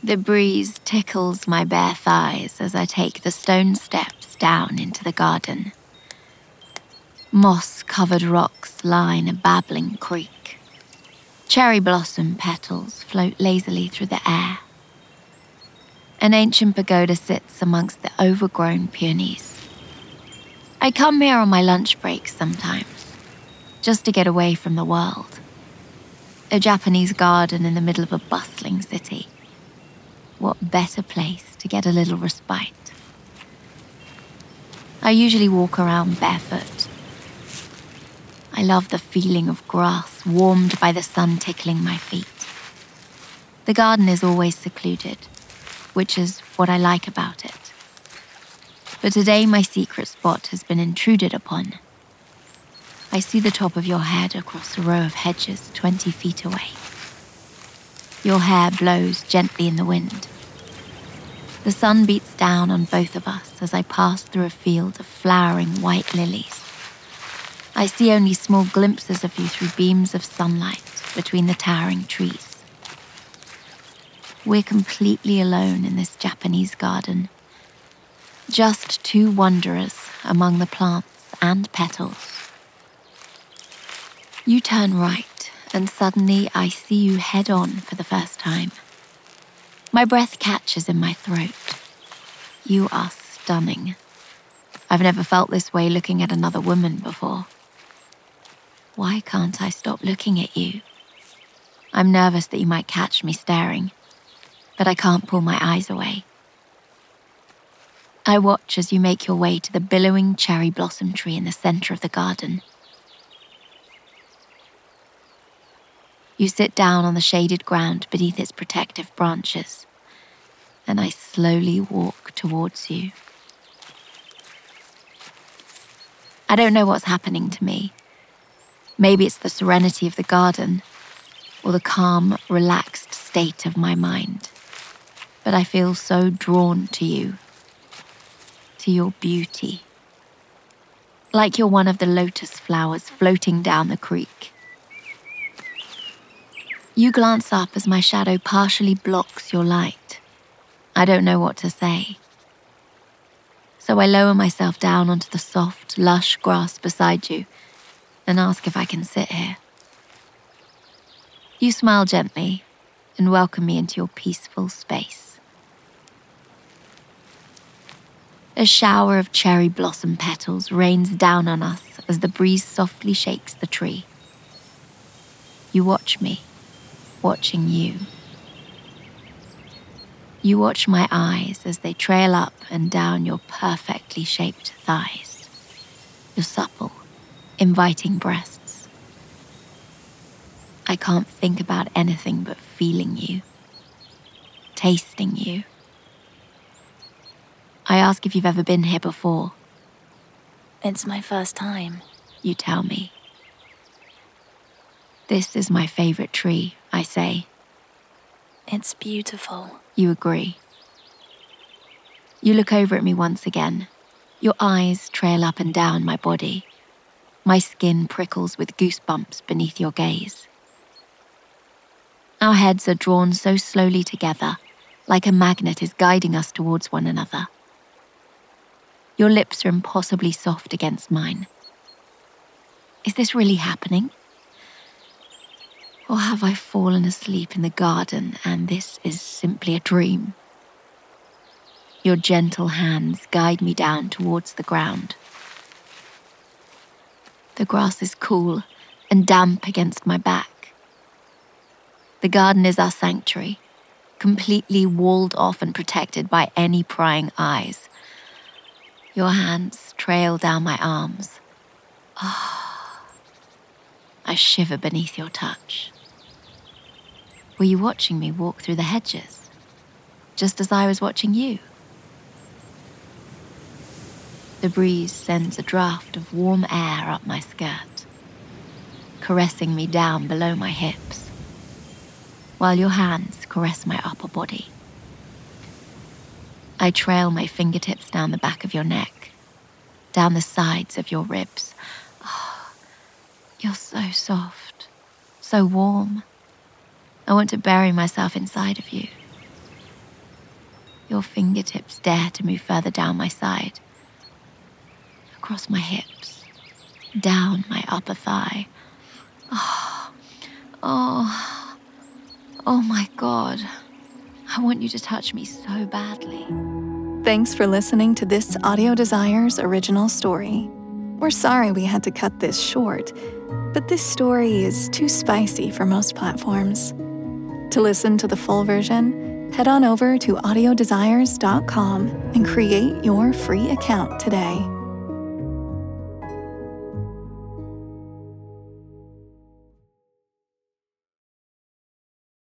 The breeze tickles my bare thighs as I take the stone steps down into the garden. Moss-covered rocks line a babbling creek. Cherry blossom petals float lazily through the air. An ancient pagoda sits amongst the overgrown peonies. I come here on my lunch breaks sometimes, just to get away from the world. A Japanese garden in the middle of a bustling city. What better place to get a little respite? I usually walk around barefoot. I love the feeling of grass warmed by the sun tickling my feet. The garden is always secluded, which is what I like about it. But today my secret spot has been intruded upon. I see the top of your head across a row of hedges 20 feet away. Your hair blows gently in the wind. The sun beats down on both of us as I pass through a field of flowering white lilies. I see only small glimpses of you through beams of sunlight between the towering trees. We're completely alone in this Japanese garden. Just two wanderers among the plants and petals. You turn right, and suddenly I see you head on for the first time. My breath catches in my throat. You are stunning. I've never felt this way looking at another woman before. Why can't I stop looking at you? I'm nervous that you might catch me staring, but I can't pull my eyes away. I watch as you make your way to the billowing cherry blossom tree in the center of the garden. You sit down on the shaded ground beneath its protective branches, and I slowly walk towards you. I don't know what's happening to me. Maybe it's the serenity of the garden, or the calm, relaxed state of my mind. But I feel so drawn to you, to your beauty. Like you're one of the lotus flowers floating down the creek. You glance up as my shadow partially blocks your light. I don't know what to say. So I lower myself down onto the soft, lush grass beside you and ask if I can sit here. You smile gently and welcome me into your peaceful space. A shower of cherry blossom petals rains down on us as the breeze softly shakes the tree. You watch me, watching you. You watch my eyes as they trail up and down your perfectly shaped thighs, your supple, inviting breasts. I can't think about anything but feeling you, tasting you. I ask if you've ever been here before. It's my first time, you tell me. This is my favorite tree, I say. It's beautiful, you agree. You look over at me once again. Your eyes trail up and down my body. My skin prickles with goosebumps beneath your gaze. Our heads are drawn so slowly together, like a magnet is guiding us towards one another. Your lips are impossibly soft against mine. Is this really happening? Or have I fallen asleep in the garden and this is simply a dream? Your gentle hands guide me down towards the ground. The grass is cool and damp against my back. The garden is our sanctuary, completely walled off and protected by any prying eyes. Your hands trail down my arms. I shiver beneath your touch. Were you watching me walk through the hedges, just as I was watching you? The breeze sends a draft of warm air up my skirt, caressing me down below my hips, while your hands caress my upper body. I trail my fingertips down the back of your neck, down the sides of your ribs. You're so soft, so warm. I want to bury myself inside of you. Your fingertips dare to move further down my side, across my hips, down my upper thigh. Oh my God. I want you to touch me so badly. Thanks for listening to this Audio Desires original story. We're sorry we had to cut this short, but this story is too spicy for most platforms. To listen to the full version, head on over to audiodesires.com and create your free account today.